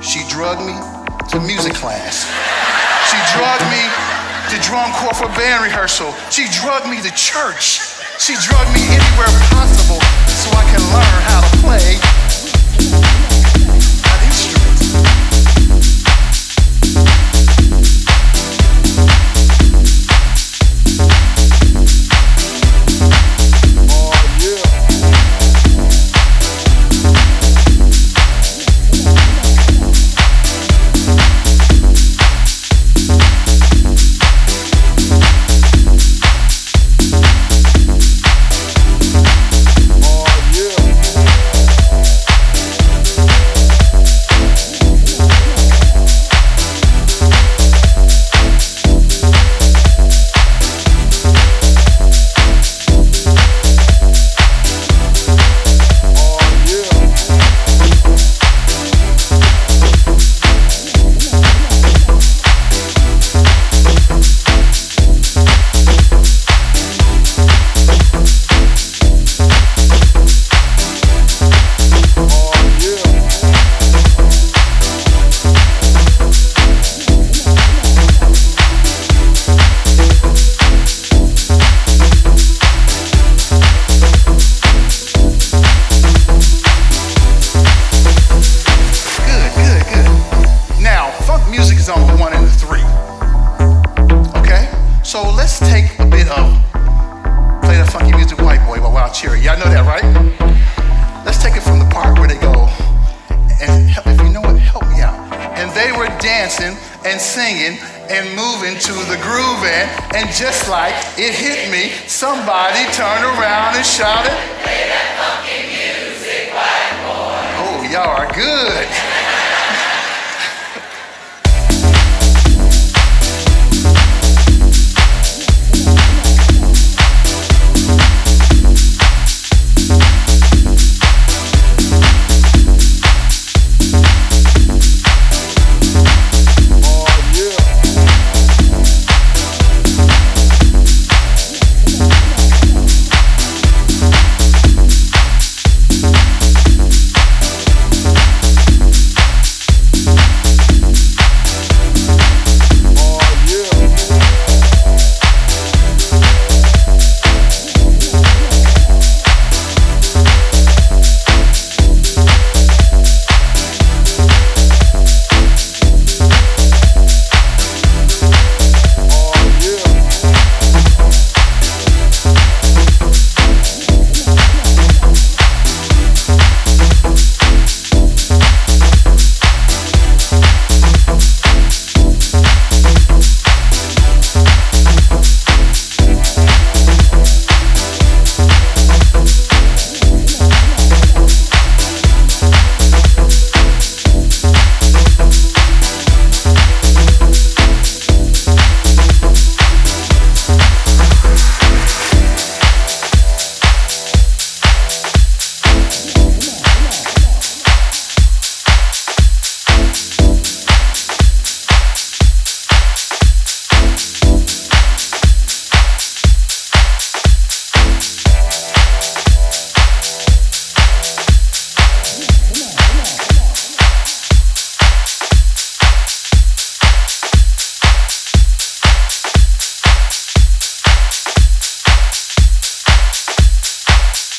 She drugged me to music class. She drugged me to drum corps for band rehearsal. She drugged me to church. She drugged me anywhere possible so I can learn how to play an instrument. So let's take a bit of play that funky music, white boy by Wild Cherry. Y'all know that, right? Let's take it from the part where they go, and if you know it, help me out. And they were dancing and singing and moving to the groove, and just like it hit me, somebody turned around and shouted, "Play that funky music, white boy." Oh, y'all are good.